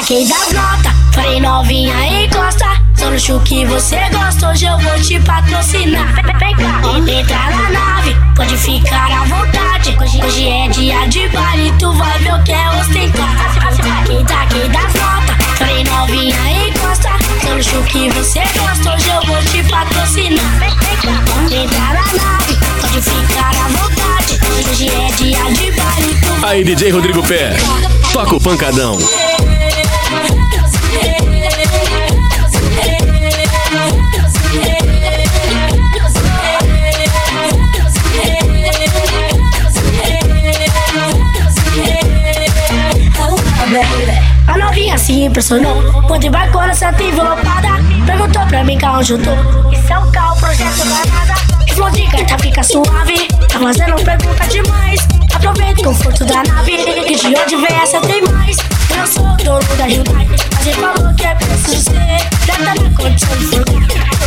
Taquei das notas, falei novinha encosta. Só no show que você gosta, hoje eu vou te patrocinar. Vem cá, entra na nave, pode ficar à vontade. Hoje é dia de baile, tu vai ver o que é ostentar. Taquei das notas, falei novinha encosta. Só no show que você gosta, hoje eu vou te patrocinar. Vem cá, entra na nave, pode ficar à vontade. Hoje é dia de baile, tu vai. Aí, DJ Rodrigo Pé, toca o pancadão. A novinha se impressionou, quando embarcou nessa envelopada. Perguntou pra mim onde eu tô. Isso é o carro, projeto danada. Explode, carta fica suave. Tá fazendo pergunta demais. Aproveita o conforto da nave. E de onde vem essa tem mais. Eu não sou dono da Hyundai, mas ele falou que é preciso ser. Já tá na condição de forcar.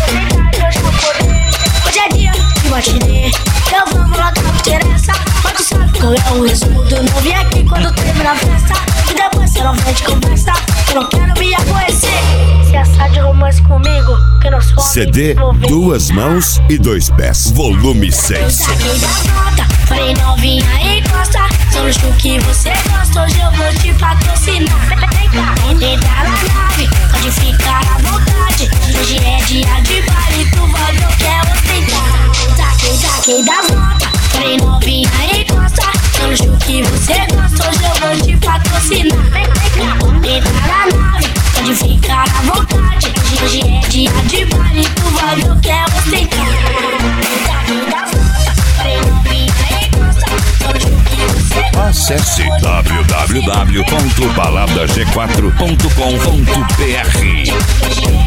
Hoje é dia de matinê, então vamos logo não interessa. Mas tu sabe qual é o resumo do não vim aqui quando termina a festa. E depois você não vem de conversa, eu não quero me aborrecer. Se assar de romance comigo, que nós somos CD, Duas Mãos e Dois Pés, volume 6. Taquei das notas, falei novinha encosta. Só no show que você gosta, hoje eu vou te patrocinar. Vem cá, entra na nave, pode ficar à vontade. Hoje é dia de baile, tu vai ver o que é ostentar. Taquei das notas, falei novinha encosta. Só no show que você gosta, hoje eu vou te patrocinar. Vem cá, entra na nave, pode ficar à vontade. Hoje é dia de baile, tu vai ver o que é ostentar. Taquei das notas, falei novinha encosta. Só no show que você gosta. Acesse www.baladag4.com.br.